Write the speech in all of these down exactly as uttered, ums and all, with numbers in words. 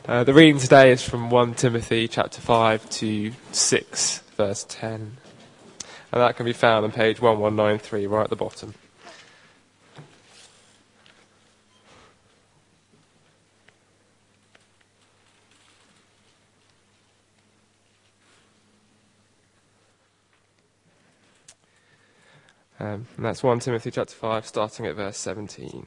Uh, the reading today is from First Timothy chapter five to six, verse ten. And that can be found on page eleven ninety-three, right at the bottom. Um, and that's First Timothy chapter five, starting at verse seventeen.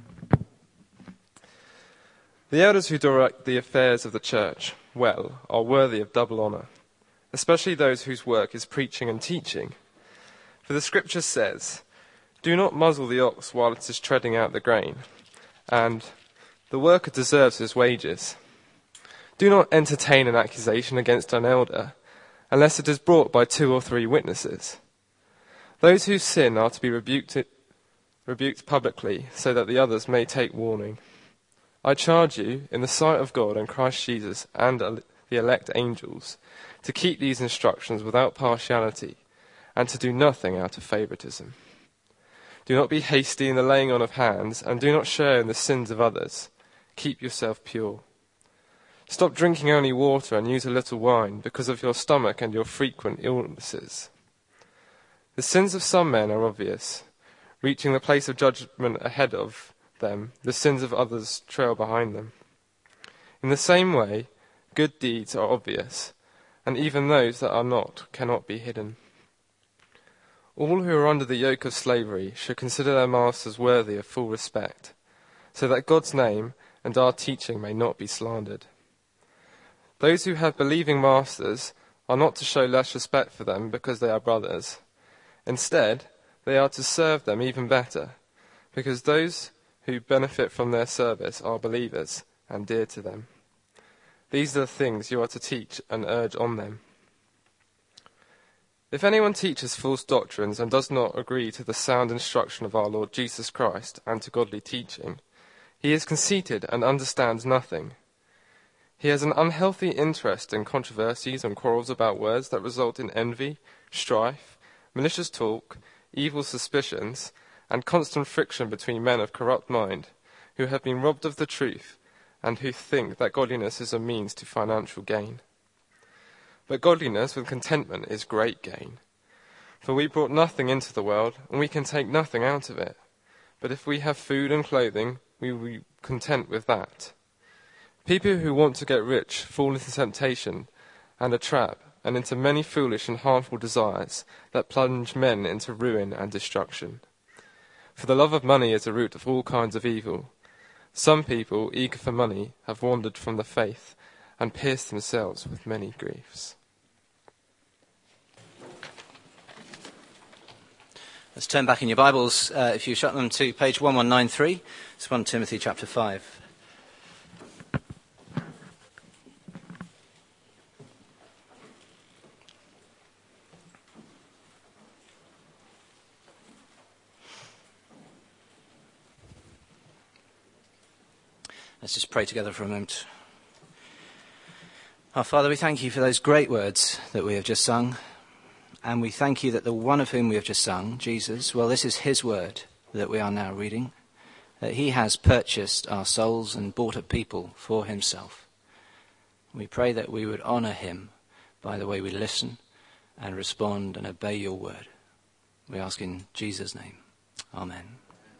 The elders who direct the affairs of the church well are worthy of double honour, especially those whose work is preaching and teaching. For the scripture says, "Do not muzzle the ox while it is treading out the grain," and "The worker deserves his wages." Do not entertain an accusation against an elder, unless it is brought by two or three witnesses. Those who sin are to be rebuked, rebuked publicly, so that the others may take warning. I charge you, in the sight of God and Christ Jesus and the elect angels, to keep these instructions without partiality, and to do nothing out of favoritism. Do not be hasty in the laying on of hands, and do not share in the sins of others. Keep yourself pure. Stop drinking only water and use a little wine, because of your stomach and your frequent illnesses. The sins of some men are obvious, reaching the place of judgment ahead of them. The sins of others trail behind them. In the same way, good deeds are obvious, and even those that are not cannot be hidden. All who are under the yoke of slavery should consider their masters worthy of full respect, so that God's name and our teaching may not be slandered. Those who have believing masters are not to show less respect for them because they are brothers. Instead, they are to serve them even better, because those who benefit from their service are believers and dear to them. These are the things you are to teach and urge on them. If anyone teaches false doctrines and does not agree to the sound instruction of our Lord Jesus Christ and to godly teaching, he is conceited and understands nothing. He has an unhealthy interest in controversies and quarrels about words that result in envy, strife, malicious talk, evil suspicions, and constant friction between men of corrupt mind, who have been robbed of the truth, and who think that godliness is a means to financial gain. But godliness with contentment is great gain. For we brought nothing into the world, and we can take nothing out of it. But if we have food and clothing, we will be content with that. People who want to get rich fall into temptation and a trap, and into many foolish and harmful desires that plunge men into ruin and destruction. For the love of money is the root of all kinds of evil. Some people, eager for money, have wandered from the faith and pierced themselves with many griefs. Let's turn back in your Bibles, uh, if you shut them, to page eleven ninety-three. It's First Timothy chapter five. Let's just pray together for a moment. Our Father, we thank you for those great words that we have just sung. And we thank you that the one of whom we have just sung, Jesus, well, this is his word that we are now reading. That he has purchased our souls and bought a people for himself. We pray that we would honour him by the way we listen and respond and obey your word. We ask in Jesus' name. Amen.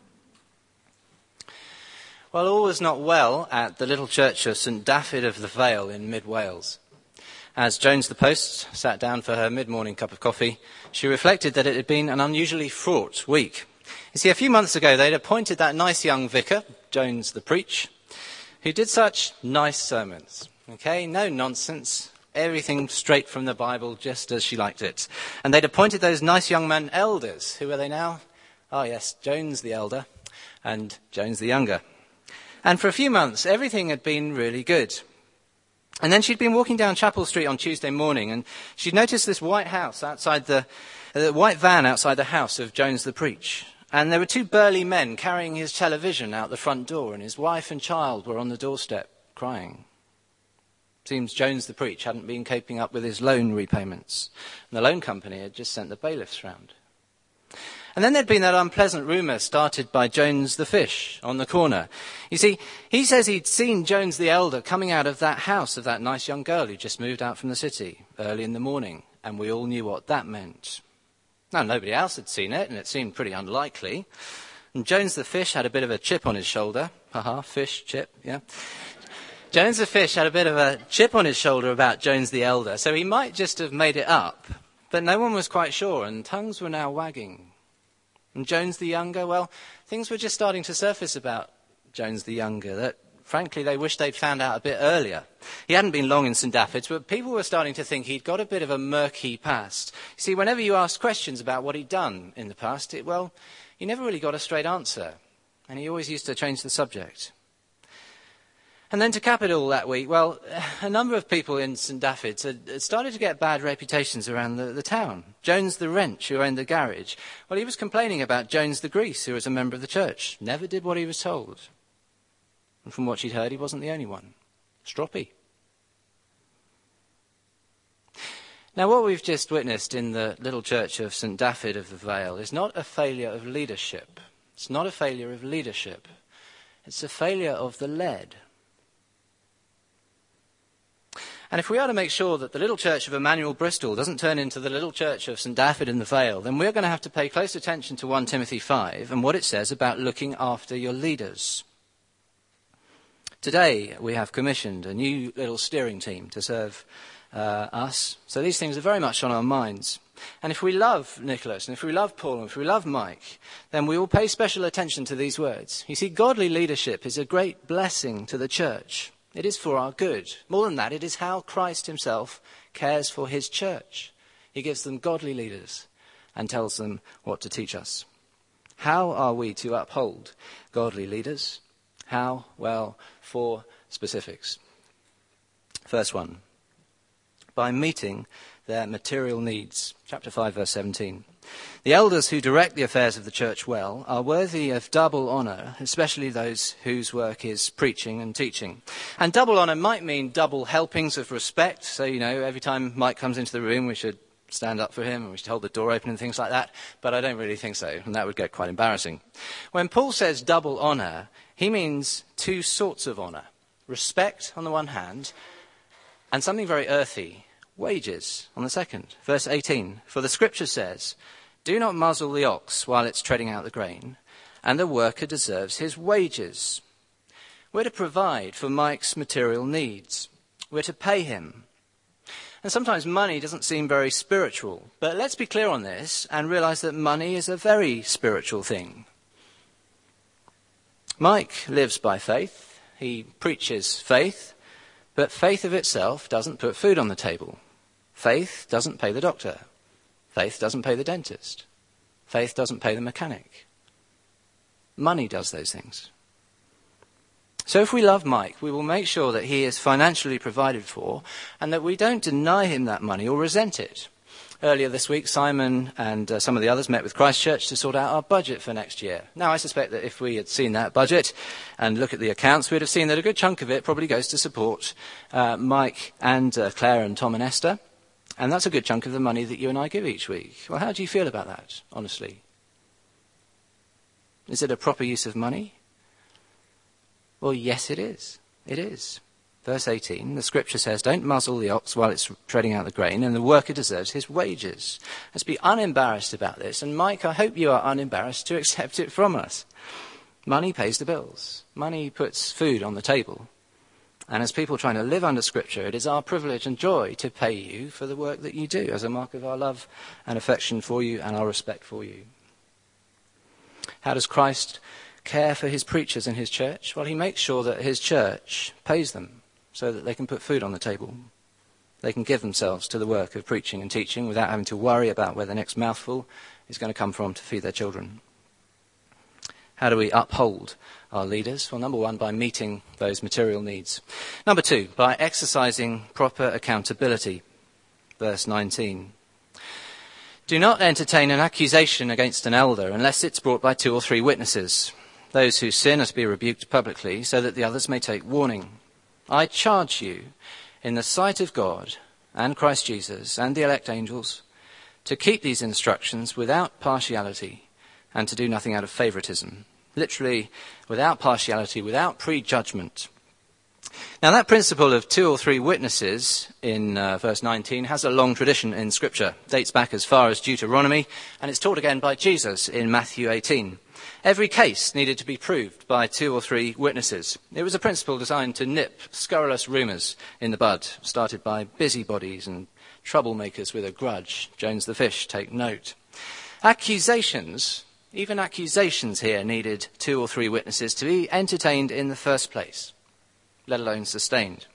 Well, all was not well at the little church of St Dafydd of the Vale in mid-Wales. As Jones the Post sat down for her mid-morning cup of coffee, she reflected that it had been an unusually fraught week. You see, a few months ago they'd appointed that nice young vicar, Jones the Preach, who did such nice sermons. Okay, no nonsense, everything straight from the Bible, just as she liked it. And they'd appointed those nice young men elders. Who are they now? Oh yes, Jones the elder and Jones the younger. And for a few months, everything had been really good. And then she'd been walking down Chapel Street on Tuesday morning, and she'd noticed this white house outside the, the white van outside the house of Jones the Preach. And there were two burly men carrying his television out the front door, and his wife and child were on the doorstep crying. Seems Jones the Preach hadn't been keeping up with his loan repayments, and the loan company had just sent the bailiffs round. And then there'd been that unpleasant rumour started by Jones the fish on the corner. You see, he says he'd seen Jones the elder coming out of that house of that nice young girl who just moved out from the city early in the morning, and we all knew what that meant. Now, nobody else had seen it, and it seemed pretty unlikely. And Jones the fish had a bit of a chip on his shoulder. Haha, fish, chip, yeah. Jones the fish had a bit of a chip on his shoulder about Jones the elder, so he might just have made it up. But no one was quite sure, and tongues were now wagging. And Jones the younger, well, things were just starting to surface about Jones the younger that, frankly, they wished they'd found out a bit earlier. He hadn't been long in St David's, but people were starting to think he'd got a bit of a murky past. You see, whenever you asked questions about what he'd done in the past, it, well, he never really got a straight answer, and he always used to change the subject. And then to cap it all that week, well, a number of people in St David's had started to get bad reputations around the, the town. Jones the wrench, who owned the garage, well, he was complaining about Jones the grease, who was a member of the church, never did what he was told. And from what she'd heard, he wasn't the only one. Stroppy. Now, what we've just witnessed in the little church of St David of the Vale is not a failure of leadership. It's not a failure of leadership. It's a failure of the led. And if we are to make sure that the little church of Emmanuel Bristol doesn't turn into the little church of St David in the Vale, then we're going to have to pay close attention to First Timothy five and what it says about looking after your leaders. Today, we have commissioned a new little steering team to serve uh, us. So these things are very much on our minds. And if we love Nicholas, and if we love Paul, and if we love Mike, then we will pay special attention to these words. You see, godly leadership is a great blessing to the church. It is for our good. More than that, it is how Christ himself cares for his church. He gives them godly leaders and tells them what to teach us. How are we to uphold godly leaders? How? Well, four specifics. First one, by meeting their material needs. Chapter five, verse seventeen. The elders who direct the affairs of the church well are worthy of double honour, especially those whose work is preaching and teaching. And double honour might mean double helpings of respect. So, you know, every time Mike comes into the room, we should stand up for him and we should hold the door open and things like that. But I don't really think so, and that would get quite embarrassing. When Paul says double honour, he means two sorts of honour. Respect on the one hand, and something very earthy, wages on the second. Verse eighteen, for the scripture says, do not muzzle the ox while it's treading out the grain, and the worker deserves his wages. We're to provide for Mike's material needs. We're to pay him. And sometimes money doesn't seem very spiritual, but let's be clear on this and realise that money is a very spiritual thing. Mike lives by faith. He preaches faith, but faith of itself doesn't put food on the table. Faith doesn't pay the doctor. Faith doesn't pay the dentist. Faith doesn't pay the mechanic. Money does those things. So if we love Mike, we will make sure that he is financially provided for and that we don't deny him that money or resent it. Earlier this week, Simon and uh, some of the others met with Christchurch to sort out our budget for next year. Now, I suspect that if we had seen that budget and look at the accounts, we'd have seen that a good chunk of it probably goes to support uh, Mike and uh, Claire and Tom and Esther. And that's a good chunk of the money that you and I give each week. Well, how do you feel about that, honestly? Is it a proper use of money? Well, yes, it is. It is. Verse eighteen, the scripture says, don't muzzle the ox while it's treading out the grain, and the worker deserves his wages. Let's be unembarrassed about this. And Mike, I hope you are unembarrassed to accept it from us. Money pays the bills. Money puts food on the table. And as people trying to live under Scripture, it is our privilege and joy to pay you for the work that you do as a mark of our love and affection for you and our respect for you. How does Christ care for his preachers in his church? Well, he makes sure that his church pays them so that they can put food on the table. They can give themselves to the work of preaching and teaching without having to worry about where the next mouthful is going to come from to feed their children. How do we uphold our leaders? Well, number one, by meeting those material needs. Number two, by exercising proper accountability. Verse nineteen. Do not entertain an accusation against an elder unless it's brought by two or three witnesses. Those who sin are to be rebuked publicly so that the others may take warning. I charge you in the sight of God and Christ Jesus and the elect angels to keep these instructions without partiality and to do nothing out of favoritism. Literally, without partiality, without prejudgment. Now that principle of two or three witnesses in uh, verse nineteen has a long tradition in Scripture. Dates back as far as Deuteronomy, and it's taught again by Jesus in Matthew eighteen. Every case needed to be proved by two or three witnesses. It was a principle designed to nip scurrilous rumours in the bud, started by busybodies and troublemakers with a grudge. Jones the fish, take note. Accusations, even accusations here, needed two or three witnesses to be entertained in the first place, let alone sustained.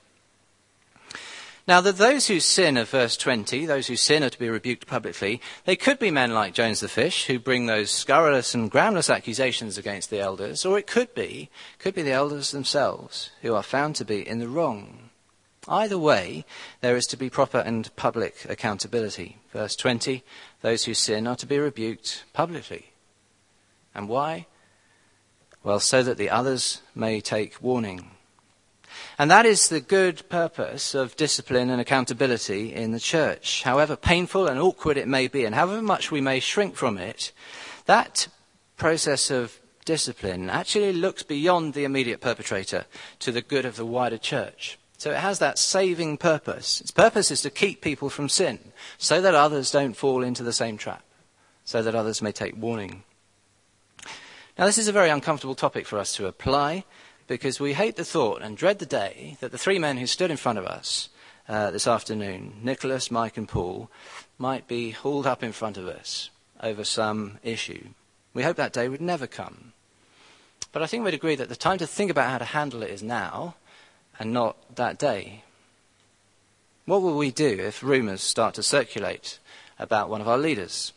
Now, that those who sin of verse twenty, those who sin are to be rebuked publicly, they could be men like Jones the fish, who bring those scurrilous and groundless accusations against the elders, or it could be, could be the elders themselves, who are found to be in the wrong. Either way, there is to be proper and public accountability. Verse twenty, those who sin are to be rebuked publicly. And why? Well, so that the others may take warning. And that is the good purpose of discipline and accountability in the church. However painful and awkward it may be, and however much we may shrink from it, that process of discipline actually looks beyond the immediate perpetrator to the good of the wider church. So it has that saving purpose. Its purpose is to keep people from sin, so that others don't fall into the same trap, so that others may take warning. Now, this is a very uncomfortable topic for us to apply, because we hate the thought and dread the day that the three men who stood in front of us uh, this afternoon, Nicholas, Mike and Paul, might be hauled up in front of us over some issue. We hope that day would never come. But I think we'd agree that the time to think about how to handle it is now and not that day. What will we do if rumours start to circulate about one of our leaders?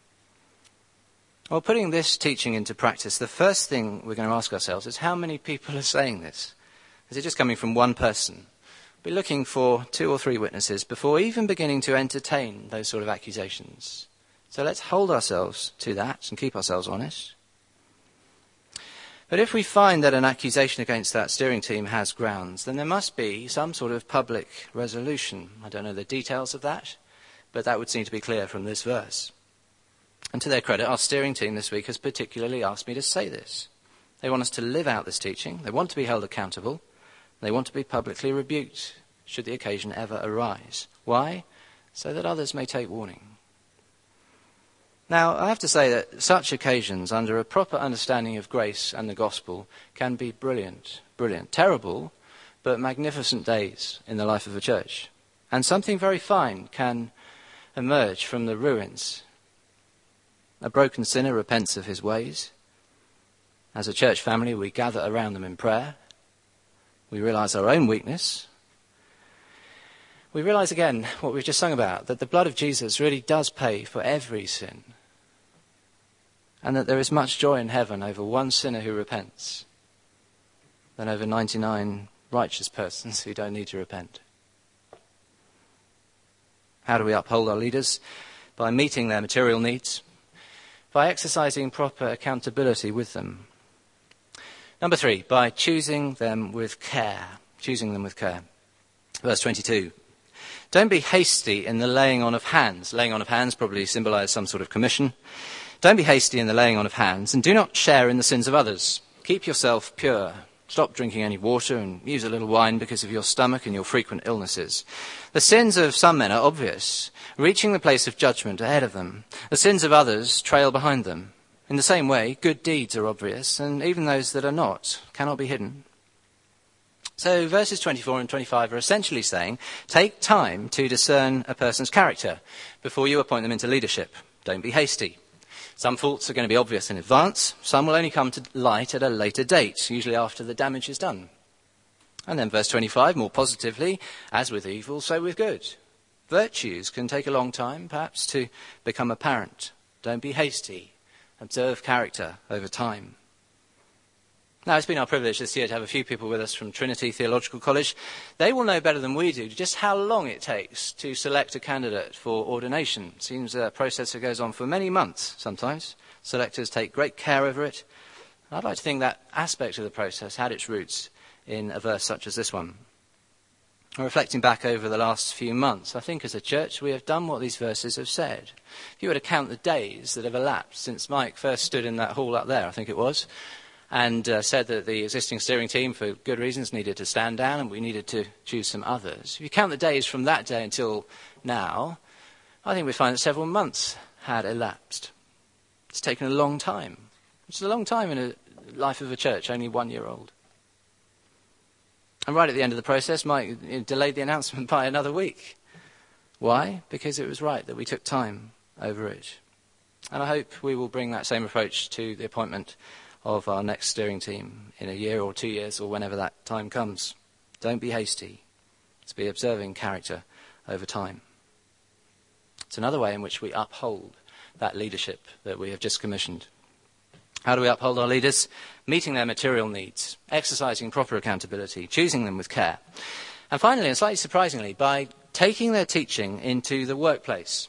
Well, putting this teaching into practice, the first thing we're going to ask ourselves is how many people are saying this? Is it just coming from one person? We're looking for two or three witnesses before even beginning to entertain those sort of accusations. So let's hold ourselves to that and keep ourselves honest. But if we find that an accusation against that steering team has grounds, then there must be some sort of public resolution. I don't know the details of that, but that would seem to be clear from this verse. And to their credit, our steering team this week has particularly asked me to say this. They want us to live out this teaching. They want to be held accountable. They want to be publicly rebuked should the occasion ever arise. Why? So that others may take warning. Now, I have to say that such occasions, under a proper understanding of grace and the gospel, can be brilliant, brilliant, terrible, but magnificent days in the life of a church. And something very fine can emerge from the ruins. A broken sinner repents of his ways. As a church family, we gather around them in prayer. We realise our own weakness. We realise again what we've just sung about, that the blood of Jesus really does pay for every sin. And that there is much joy in heaven over one sinner who repents than over ninety-nine righteous persons who don't need to repent. How do we uphold our leaders? By meeting their material needs, by exercising proper accountability with them. Number three, by choosing them with care. Choosing them with care. Verse twenty-two. Don't be hasty in the laying on of hands. Laying on of hands probably symbolise some sort of commission. Don't be hasty in the laying on of hands, and do not share in the sins of others. Keep yourself pure. Stop drinking any water and use a little wine because of your stomach and your frequent illnesses. The sins of some men are obvious, reaching the place of judgment ahead of them. The sins of others trail behind them. In the same way, good deeds are obvious, and even those that are not cannot be hidden. So verses twenty-four and twenty-five are essentially saying, take time to discern a person's character before you appoint them into leadership. Don't be hasty. Some faults are going to be obvious in advance. Some will only come to light at a later date, usually after the damage is done. And then verse twenty-five, more positively, as with evil, so with good. Virtues can take a long time, perhaps, to become apparent. Don't be hasty. Observe character over time. Now, it's been our privilege this year to have a few people with us from Trinity Theological College. They will know better than we do just how long it takes to select a candidate for ordination. It seems a process that goes on for many months sometimes. Selectors take great care over it. I'd like to think that aspect of the process had its roots in a verse such as this one. Reflecting back over the last few months, I think as a church we have done what these verses have said. If you were to count the days that have elapsed since Mike first stood in that hall up there, I think it was, and uh, said that the existing steering team, for good reasons, needed to stand down and we needed to choose some others. If you count the days from that day until now, I think we find that several months had elapsed. It's taken a long time. It's a long time in the life of a church, only one year old. And right at the end of the process, Mike delayed the announcement by another week. Why? Because it was right that we took time over it. And I hope we will bring that same approach to the appointment of our next steering team in a year or two years or whenever that time comes. Don't be hasty. Let's be observing character over time. It's another way in which we uphold that leadership that we have just commissioned. How do we uphold our leaders? Meeting their material needs, exercising proper accountability, choosing them with care. And finally, and slightly surprisingly, by taking their teaching into the workplace.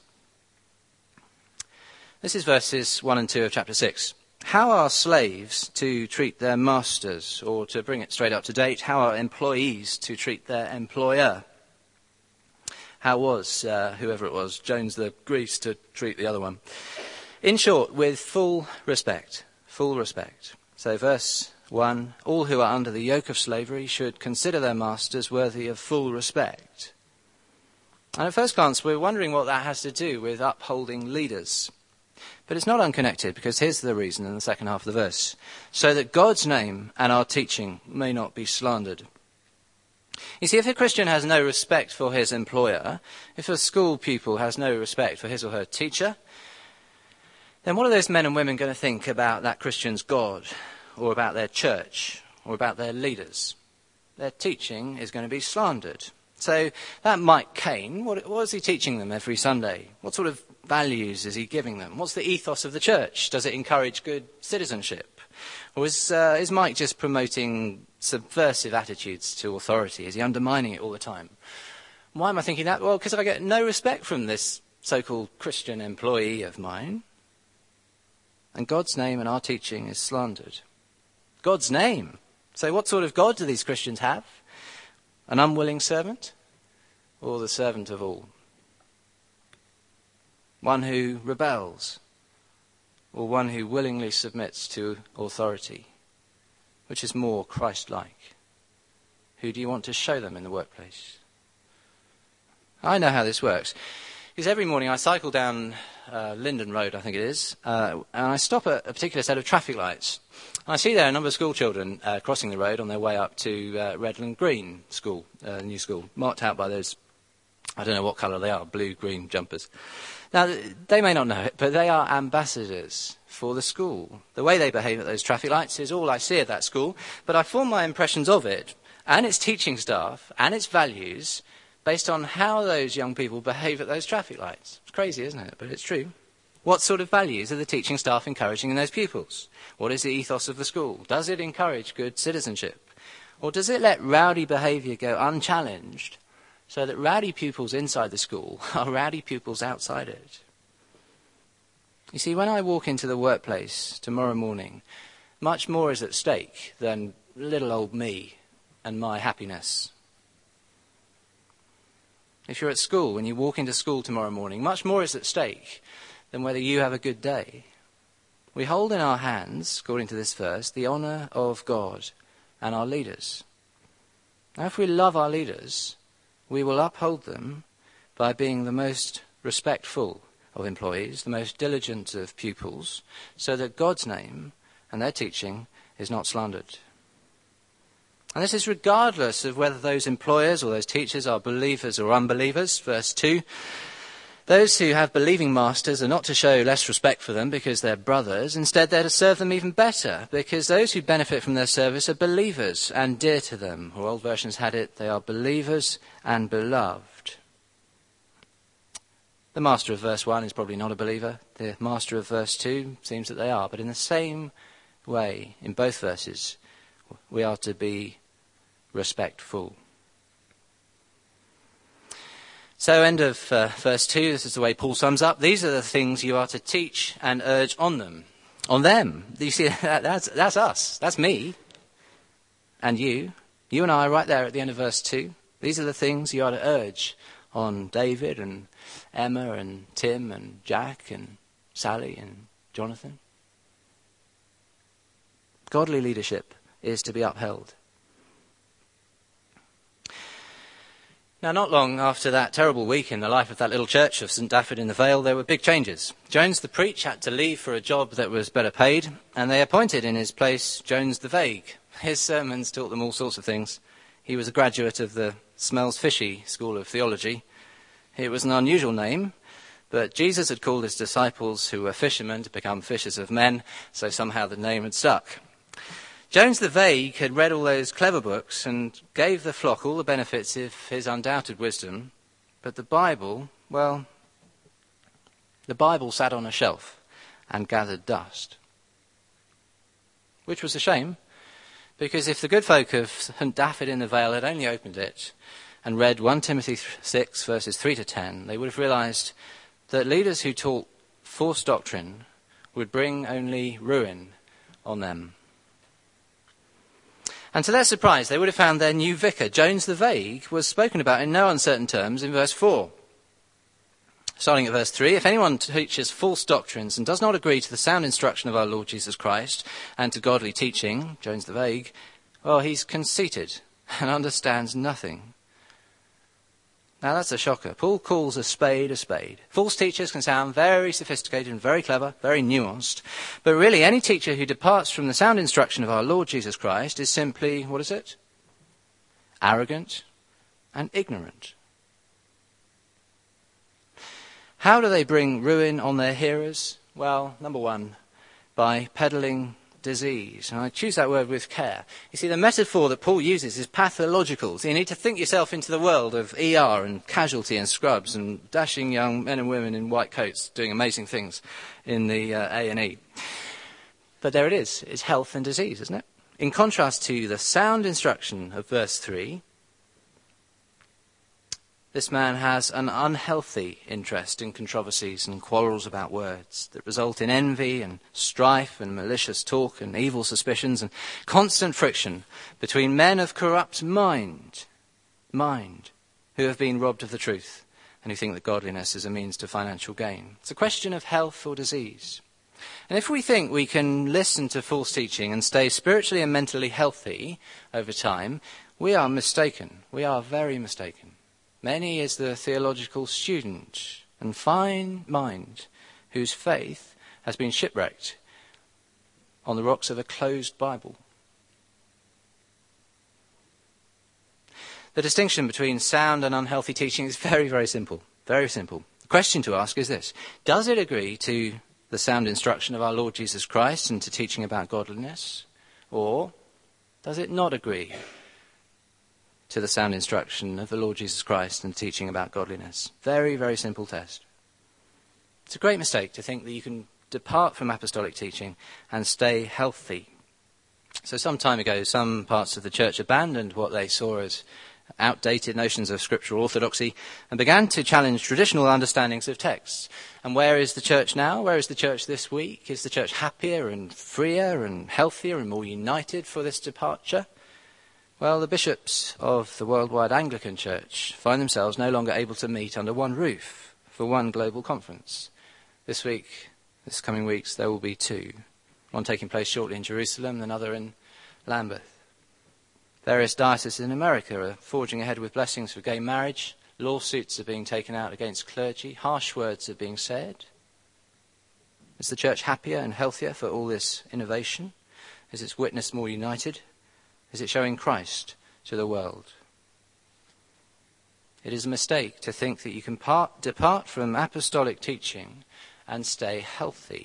This is verses one and two of chapter six. How are slaves to treat their masters? Or to bring it straight up to date, how are employees to treat their employer? How was, uh, whoever it was, Jones the Grease to treat the other one? In short, with full respect. Full respect. So verse one, all who are under the yoke of slavery should consider their masters worthy of full respect. And at first glance, we're wondering what that has to do with upholding leaders. But it's not unconnected, because here's the reason in the second half of the verse. So that God's name and our teaching may not be slandered. You see, if a Christian has no respect for his employer, if a school pupil has no respect for his or her teacher, then what are those men and women going to think about that Christian's God, or about their church, or about their leaders? Their teaching is going to be slandered. So that Mike Cain, what, what is he teaching them every Sunday? What sort of values is he giving them? What's the ethos of the church? Does it encourage good citizenship? Or is, uh, is Mike just promoting subversive attitudes to authority? Is he undermining it all the time? Why am I thinking that? Well, because I get no respect from this so-called Christian employee of mine. And God's name and our teaching is slandered. God's name. So what sort of God do these Christians have? An unwilling servant? Or the servant of all? One who rebels? Or one who willingly submits to authority? Which is more Christ-like? Who do you want to show them in the workplace? I know how this works. Because every morning I cycle down uh, Linden Road, I think it is, uh, and I stop at a particular set of traffic lights. And I see there a number of school children uh, crossing the road on their way up to uh, Redland Green School, uh, new school, marked out by those, I don't know what colour they are, blue, green jumpers. Now, they may not know it, but they are ambassadors for the school. The way they behave at those traffic lights is all I see at that school, but I form my impressions of it, and its teaching staff, and its values, based on how those young people behave at those traffic lights. It's crazy, isn't it? But it's true. What sort of values are the teaching staff encouraging in those pupils? What is the ethos of the school? Does it encourage good citizenship? Or does it let rowdy behaviour go unchallenged so that rowdy pupils inside the school are rowdy pupils outside it? You see, when I walk into the workplace tomorrow morning, much more is at stake than little old me and my happiness. If you're at school, when you walk into school tomorrow morning, much more is at stake than whether you have a good day. We hold in our hands, according to this verse, the honour of God and our leaders. Now, if we love our leaders, we will uphold them by being the most respectful of employees, the most diligent of pupils, so that God's name and their teaching is not slandered. And this is regardless of whether those employers or those teachers are believers or unbelievers. Verse two, those who have believing masters are not to show less respect for them because they're brothers. Instead, they're to serve them even better, because those who benefit from their service are believers and dear to them. Or old versions had it, they are believers and beloved. The master of verse one is probably not a believer. The master of verse two seems that they are. But in the same way, in both verses, we are to be respectful. So end of uh, verse two, this is the way Paul sums up. These are the things you are to teach and urge on them. On them. You see, that, that's, that's us. That's me. And you. You and I are right there at the end of verse two. These are the things you are to urge on David and Emma and Tim and Jack and Sally and Jonathan. Godly leadership is to be upheld. Now, not long after that terrible week in the life of that little church of St Daffod in the Vale, there were big changes. Jones the Preach had to leave for a job that was better paid, and they appointed in his place Jones the Vague. His sermons taught them all sorts of things. He was a graduate of the Smells Fishy School of Theology. It was an unusual name, but Jesus had called his disciples, who were fishermen, to become fishers of men, so somehow the name had stuck. Jones the Vague had read all those clever books and gave the flock all the benefits of his undoubted wisdom, but the Bible, well, the Bible sat on a shelf and gathered dust. Which was a shame, because if the good folk of St Daffod in the Vale had only opened it and read First Timothy six, verses three to ten, they would have realised that leaders who taught false doctrine would bring only ruin on them. And to their surprise, they would have found their new vicar, Jones the Vague, was spoken about in no uncertain terms in verse four. Starting at verse three, if anyone teaches false doctrines and does not agree to the sound instruction of our Lord Jesus Christ and to godly teaching, Jones the Vague, well, he's conceited and understands nothing. Now that's a shocker. Paul calls a spade a spade. False teachers can sound very sophisticated and very clever, very nuanced, but really any teacher who departs from the sound instruction of our Lord Jesus Christ is simply, what is it? Arrogant and ignorant. How do they bring ruin on their hearers? Well, number one, by peddling disease. And I choose that word with care. You see, the metaphor that Paul uses is pathological. So you need to think yourself into the world of E R and casualty and scrubs and dashing young men and women in white coats doing amazing things in the uh, A and E. But there it is. It's health and disease, isn't it? In contrast to the sound instruction of verse three, this man has an unhealthy interest in controversies and quarrels about words that result in envy and strife and malicious talk and evil suspicions and constant friction between men of corrupt mind, mind, who have been robbed of the truth and who think that godliness is a means to financial gain. It's a question of health or disease. And if we think we can listen to false teaching and stay spiritually and mentally healthy over time, we are mistaken. We are very mistaken. Many is the theological student and fine mind whose faith has been shipwrecked on the rocks of a closed Bible. The distinction between sound and unhealthy teaching is very, very simple. Very simple. The question to ask is this: does it agree to the sound instruction of our Lord Jesus Christ and to teaching about godliness? Or does it not agree to the sound instruction of the Lord Jesus Christ and teaching about godliness? Very, very simple test. It's a great mistake to think that you can depart from apostolic teaching and stay healthy. So some time ago, some parts of the church abandoned what they saw as outdated notions of scriptural orthodoxy and began to challenge traditional understandings of texts. And where is the church now? Where is the church this week? Is the church happier and freer and healthier and more united for this departure? Well, the bishops of the worldwide Anglican Church find themselves no longer able to meet under one roof for one global conference. This week, this coming weeks, there will be two. One taking place shortly in Jerusalem, another in Lambeth. Various dioceses in America are forging ahead with blessings for gay marriage. Lawsuits are being taken out against clergy. Harsh words are being said. Is the church happier and healthier for all this innovation? Is its witness more united? Is it showing Christ to the world? It is a mistake to think that you can part, depart from apostolic teaching and stay healthy.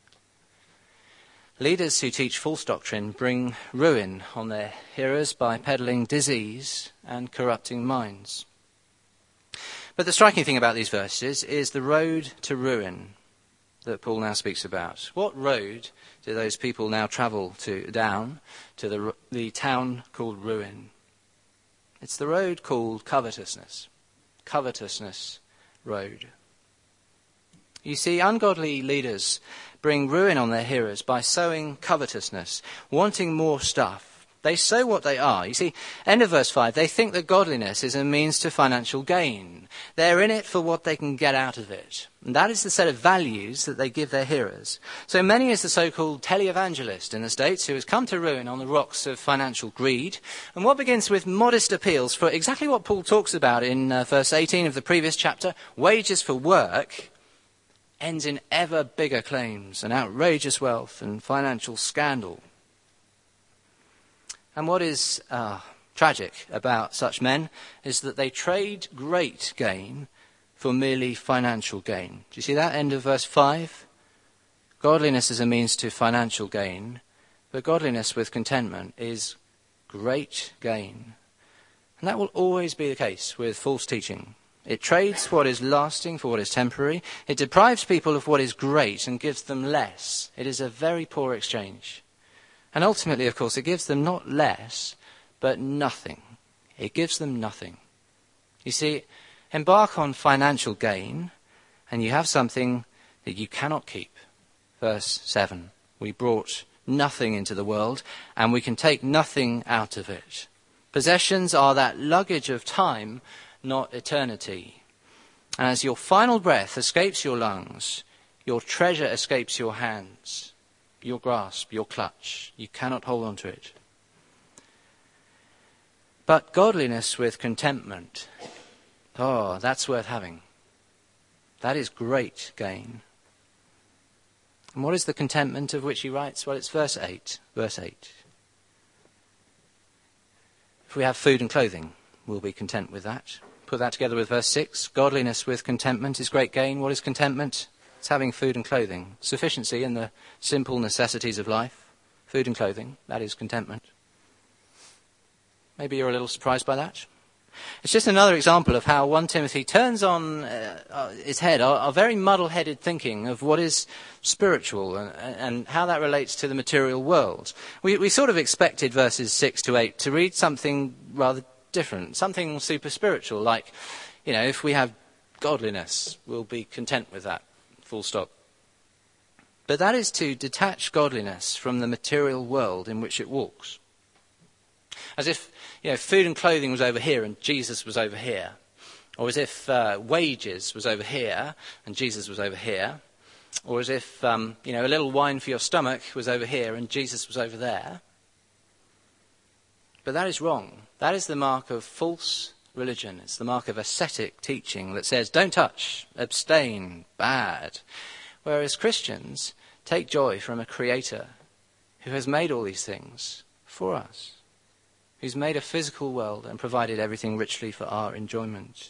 Leaders who teach false doctrine bring ruin on their hearers by peddling disease and corrupting minds. But the striking thing about these verses is the road to ruin that Paul now speaks about. What road do those people now travel to down to the, the town called ruin? It's the road called covetousness. Covetousness road. You see, ungodly leaders bring ruin on their hearers by sowing covetousness, wanting more stuff, They sow what they are. You see, end of verse five, they think that godliness is a means to financial gain. They're in it for what they can get out of it. And that is the set of values that they give their hearers. So many is the so-called televangelist in the States who has come to ruin on the rocks of financial greed. And what begins with modest appeals for exactly what Paul talks about in uh, verse eighteen of the previous chapter, wages for work, ends in ever bigger claims and outrageous wealth and financial scandal. And what is uh, tragic about such men is that they trade great gain for merely financial gain. Do you see that? End of verse five. Godliness is a means to financial gain, but godliness with contentment is great gain. And that will always be the case with false teaching. It trades what is lasting for what is temporary. It deprives people of what is great and gives them less. It is a very poor exchange. And ultimately, of course, it gives them not less, but nothing. It gives them nothing. You see, embark on financial gain, and you have something that you cannot keep. Verse seven, we brought nothing into the world, and we can take nothing out of it. Possessions are that luggage of time, not eternity. And as your final breath escapes your lungs, your treasure escapes your hands. Your grasp, your clutch. You cannot hold on to it. But godliness with contentment, oh, that's worth having. That is great gain. And what is the contentment of which he writes? Well, it's verse eight. Verse eight. If we have food and clothing, we'll be content with that. Put that together with verse six. Godliness with contentment is great gain. What is contentment? It's having food and clothing. Sufficiency in the simple necessities of life. Food and clothing, that is contentment. Maybe you're a little surprised by that. It's just another example of how First Timothy turns on uh, its head our, our very muddle-headed thinking of what is spiritual and, and how that relates to the material world. We, we sort of expected verses six to eight to read something rather different, something super spiritual, like, you know, if we have godliness, we'll be content with that. Full stop. But that is to detach godliness from the material world in which it walks. As if, you know, food and clothing was over here and Jesus was over here. Or as if uh, wages was over here and Jesus was over here. Or as if, um, you know, a little wine for your stomach was over here and Jesus was over there. But that is wrong. That is the mark of false religion. It's the mark of ascetic teaching that says, don't touch, abstain, bad. Whereas Christians take joy from a creator who has made all these things for us, who's made a physical world and provided everything richly for our enjoyment.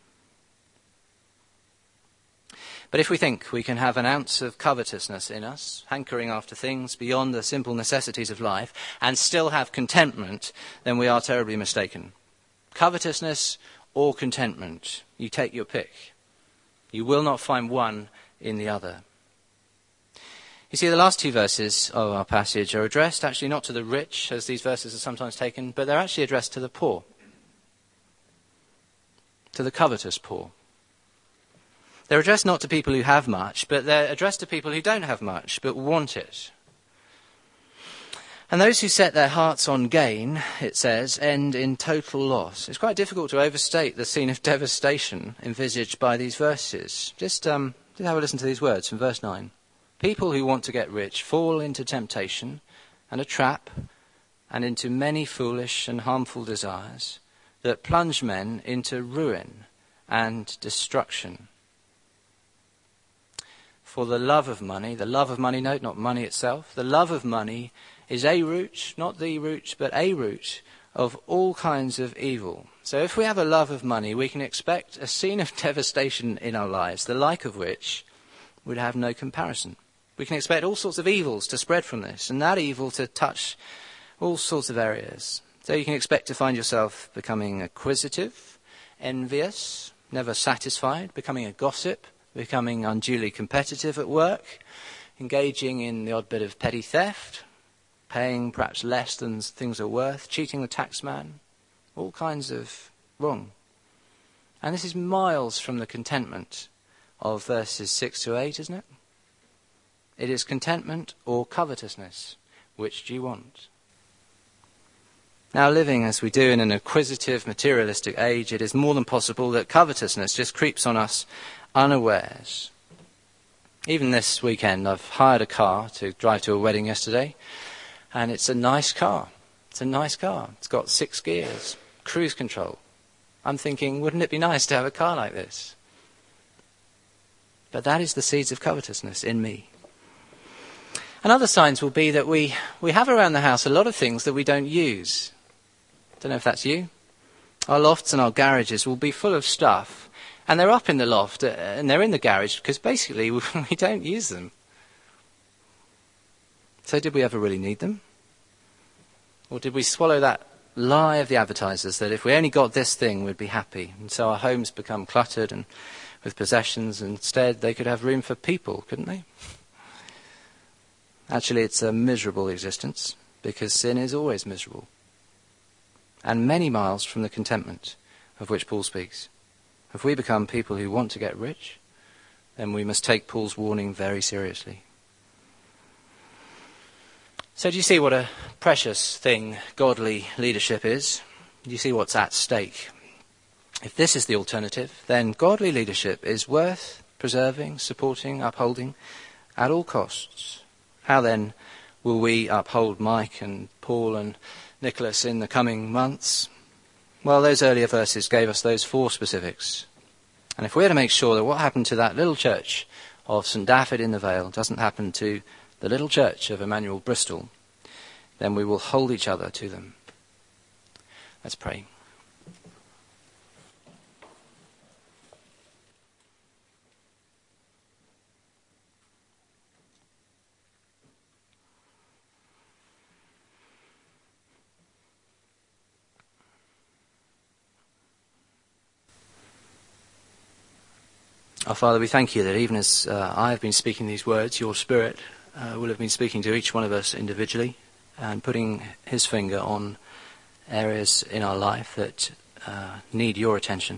But if we think we can have an ounce of covetousness in us, hankering after things beyond the simple necessities of life, and still have contentment, then we are terribly mistaken. Covetousness or contentment, you take your pick. You will not find one in the other. You see, the last two verses of our passage are addressed actually not to the rich, as these verses are sometimes taken, but they're actually addressed to the poor, to the covetous poor. They're addressed not to people who have much, but they're addressed to people who don't have much, but want it. And those who set their hearts on gain, it says, end in total loss. It's quite difficult to overstate the scene of devastation envisaged by these verses. Just, um, just have a listen to these words from verse nine. People who want to get rich fall into temptation and a trap and into many foolish and harmful desires that plunge men into ruin and destruction. For the love of money, the love of money, note, not money itself, the love of money is a root, not the root, but a root of all kinds of evil. So if we have a love of money, we can expect a scene of devastation in our lives, the like of which would have no comparison. We can expect all sorts of evils to spread from this, and that evil to touch all sorts of areas. So you can expect to find yourself becoming acquisitive, envious, never satisfied, becoming a gossip, becoming unduly competitive at work, engaging in the odd bit of petty theft, paying perhaps less than things are worth, cheating the taxman, all kinds of wrong. And this is miles from the contentment of verses six to eight, isn't it? It is contentment or covetousness. Which do you want? Now, living as we do in an acquisitive, materialistic age, it is more than possible that covetousness just creeps on us unawares. Even this weekend, I've hired a car to drive to a wedding yesterday, and it's a nice car. It's a nice car. It's got six gears, cruise control. I'm thinking, wouldn't it be nice to have a car like this? But that is the seeds of covetousness in me. And other signs will be that we, we have around the house a lot of things that we don't use. Don't know if that's you. Our lofts and our garages will be full of stuff, and they're up in the loft and they're in the garage because basically we don't use them. So did we ever really need them? Or did we swallow that lie of the advertisers that if we only got this thing we'd be happy, and so our homes become cluttered and with possessions, and instead they could have room for people, couldn't they? Actually, it's a miserable existence because sin is always miserable, and many miles from the contentment of which Paul speaks. If we become people who want to get rich, then we must take Paul's warning very seriously. So do you see what a precious thing godly leadership is? Do you see what's at stake? If this is the alternative, then godly leadership is worth preserving, supporting, upholding at all costs. How then will we uphold Mike and Paul and Nicholas in the coming months? Well, those earlier verses gave us those four specifics. And if we're to make sure that what happened to that little church of St Daffyd in the Vale doesn't happen to the little church of Emmanuel Bristol, then we will hold each other to them. Let's pray. Our Father, we thank you that even as uh, I have been speaking these words, your Spirit uh, will have been speaking to each one of us individually and putting his finger on areas in our life that uh, need your attention.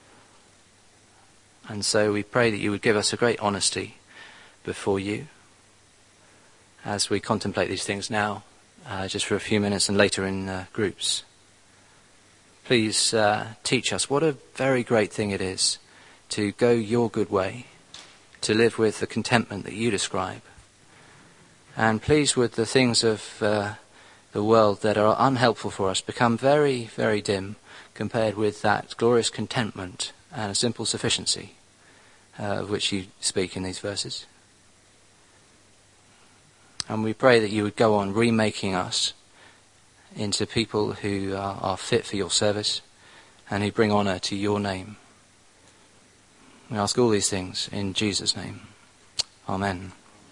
And so we pray that you would give us a great honesty before you as we contemplate these things now, uh, just for a few minutes and later in uh, groups. Please uh, teach us what a very great thing it is to go your good way, to live with the contentment that you describe. And please, would the things of uh, the world that are unhelpful for us become very, very dim compared with that glorious contentment and a simple sufficiency uh, of which you speak in these verses. And we pray that you would go on remaking us into people who are, are fit for your service and who bring honour to your name. We ask all these things in Jesus' name. Amen.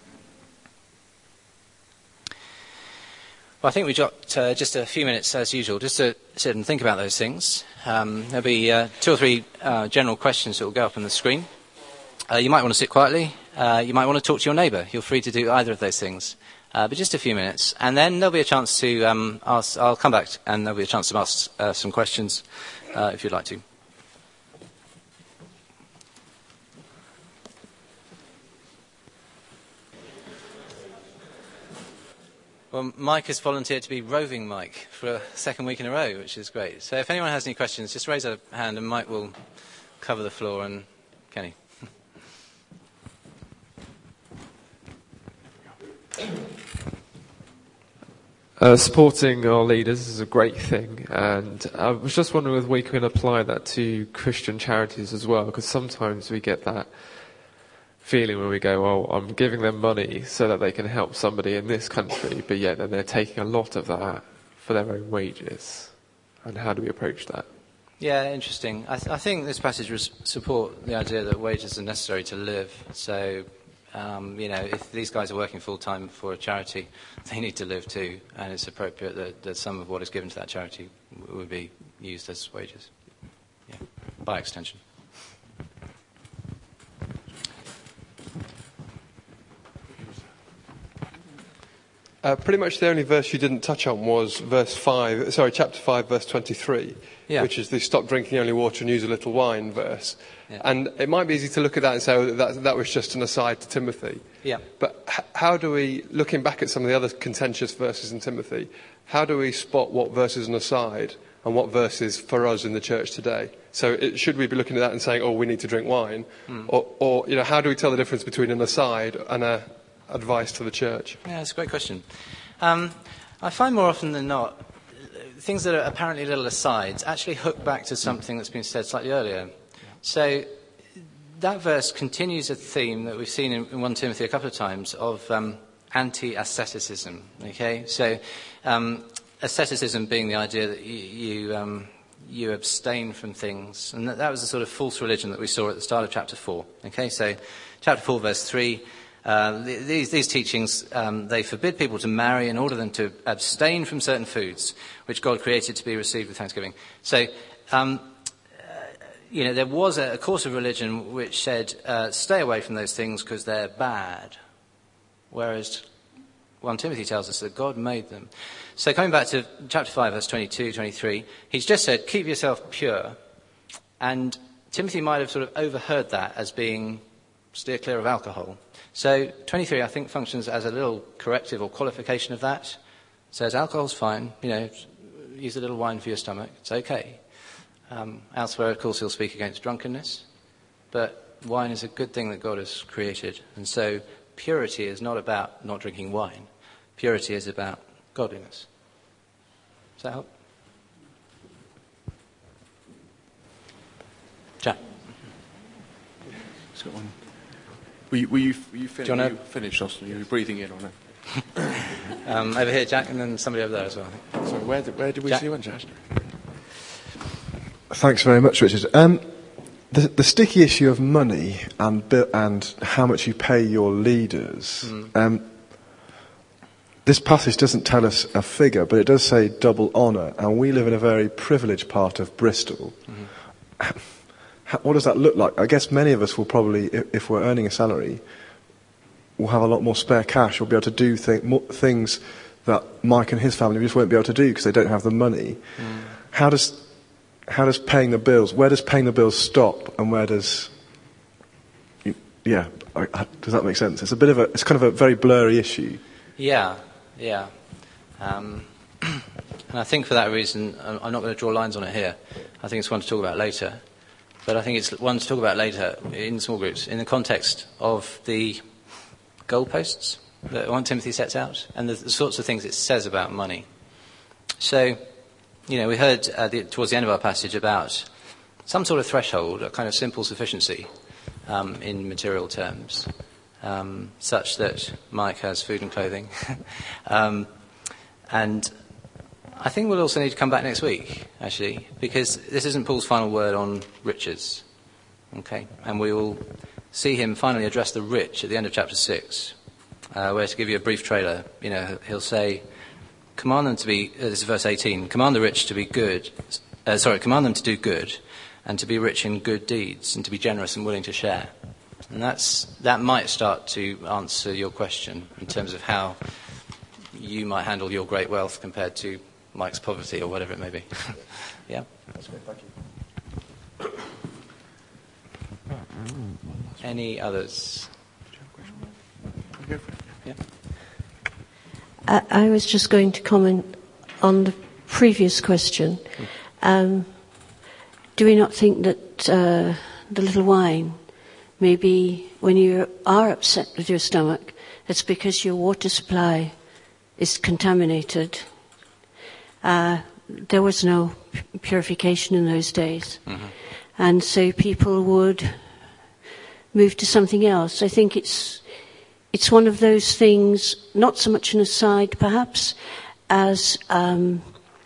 Well, I think we've got uh, just a few minutes, as usual, just to sit and think about those things. Um, there'll be uh, two or three uh, general questions that will go up on the screen. Uh, you might want to sit quietly. Uh, you might want to talk to your neighbour. You're free to do either of those things. Uh, but just a few minutes. And then there'll be a chance to um, ask, I'll come back and there'll be a chance to ask uh, some questions uh, if you'd like to. Well, Mike has volunteered to be roving Mike for a second week in a row, which is great. So if anyone has any questions, just raise a hand and Mike will cover the floor. And Kenny. Uh, supporting our leaders is a great thing, and I was just wondering if we can apply that to Christian charities as well, because sometimes we get that feeling where we go, well, I'm giving them money so that they can help somebody in this country, but yet then they're taking a lot of that for their own wages. And how do we approach that? Yeah, interesting. I, th- I think this passage would support the idea that wages are necessary to live. So, um, you know, if these guys are working full-time for a charity, they need to live too, and it's appropriate that, that some of what is given to that charity w- would be used as wages, yeah, by extension. Uh, pretty much the only verse you didn't touch on was verse five, sorry, chapter five, verse twenty-three, yeah. which is the stop drinking only water and use a little wine verse. Yeah. And it might be easy to look at that and say, oh, that, that was just an aside to Timothy. Yeah. But h- how do we, looking back at some of the other contentious verses in Timothy, how do we spot what verse is an aside and what verse is for us in the church today? So it, should we be looking at that and saying, oh, we need to drink wine? Mm. Or, or, you know, how do we tell the difference between an aside and a advice to the church? Yeah, that's a great question. Um, I find more often than not, things that are apparently little asides actually hook back to something that's been said slightly earlier. So that verse continues a theme that we've seen in, in First Timothy a couple of times of um, anti-asceticism. Okay, so um, asceticism being the idea that you you, um, you abstain from things, and that, that was the sort of false religion that we saw at the start of chapter four. Okay, so chapter four, verse three. Uh, these, these teachings, um, they forbid people to marry and order them to abstain from certain foods which God created to be received with thanksgiving. So, um, uh, you know, there was a, a course of religion which said, uh, stay away from those things because they're bad. Whereas First Timothy tells us that God made them. So coming back to chapter five, verse twenty-two, twenty-three, he's just said, keep yourself pure. And Timothy might have sort of overheard that as being, steer clear of alcohol. So twenty-three, I think, functions as a little corrective or qualification of that. It says alcohol's fine, you know, use a little wine for your stomach, it's okay. Um, elsewhere, of course, he'll speak against drunkenness, but wine is a good thing that God has created. And so purity is not about not drinking wine. Purity is about godliness. Does that help? Jack? Just got one. Were you, were you, were you, fin- you were you finished, Austin? You were breathing in on it. um, over here, Jack, and then somebody over there as well, I think. So where did, where did we Jack. see one, Jack? Thanks very much, Richard. Um, the, the sticky issue of money and bi- and how much you pay your leaders, mm. um, this passage doesn't tell us a figure, but it does say double honour, and we live in a very privileged part of Bristol. Mm-hmm. What does that look like? I guess many of us will probably, if we're earning a salary, will have a lot more spare cash. We'll be able to do th- more things that Mike and his family just won't be able to do because they don't have the money. Mm. How does how does paying the bills? Where does paying the bills stop, and where does? Yeah, I, I, does that make sense? It's a bit of a, it's kind of a very blurry issue. Yeah, yeah, um, and I think for that reason, I'm not going to draw lines on it here. I think it's one to talk about later. But I think it's one to talk about later in small groups, in the context of the goalposts that First Timothy sets out and the, the sorts of things it says about money. So, you know, we heard uh, the, towards the end of our passage about some sort of threshold, a kind of simple sufficiency um, in material terms, um, such that Mike has food and clothing. um, and I think we'll also need to come back next week, actually, because this isn't Paul's final word on riches. Okay, and we will see him finally address the rich at the end of chapter six, uh, where, to give you a brief trailer, you know, he'll say, command them to be, uh, this is verse eighteen, command the rich to be good, uh, sorry, command them to do good, and to be rich in good deeds, and to be generous and willing to share. And that's that might start to answer your question in terms of how you might handle your great wealth compared to Mike's poverty or whatever it may be. Yeah? That's good, thank you. Any others? Yeah. I, I was just going to comment on the previous question. Um, do we not think that uh, the little wine, maybe when you are upset with your stomach, it's because your water supply is contaminated? Uh, there was no purification in those days. Mm-hmm. And so people would move to something else. I think it's it's one of those things, not so much an aside perhaps, as um,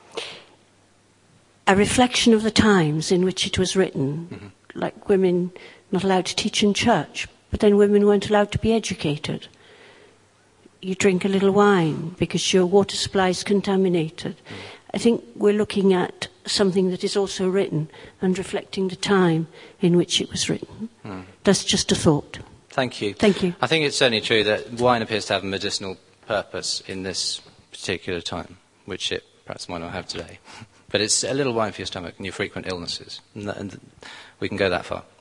a reflection of the times in which it was written. Mm-hmm. Like women not allowed to teach in church, but then women weren't allowed to be educated. You drink a little wine because your water supply is contaminated. Mm. I think we're looking at something that is also written and reflecting the time in which it was written. Mm. That's just a thought. Thank you. Thank you. I think it's certainly true that wine appears to have a medicinal purpose in this particular time, which it perhaps might not have today. But it's a little wine for your stomach and your frequent illnesses, and, that, and we can go that far.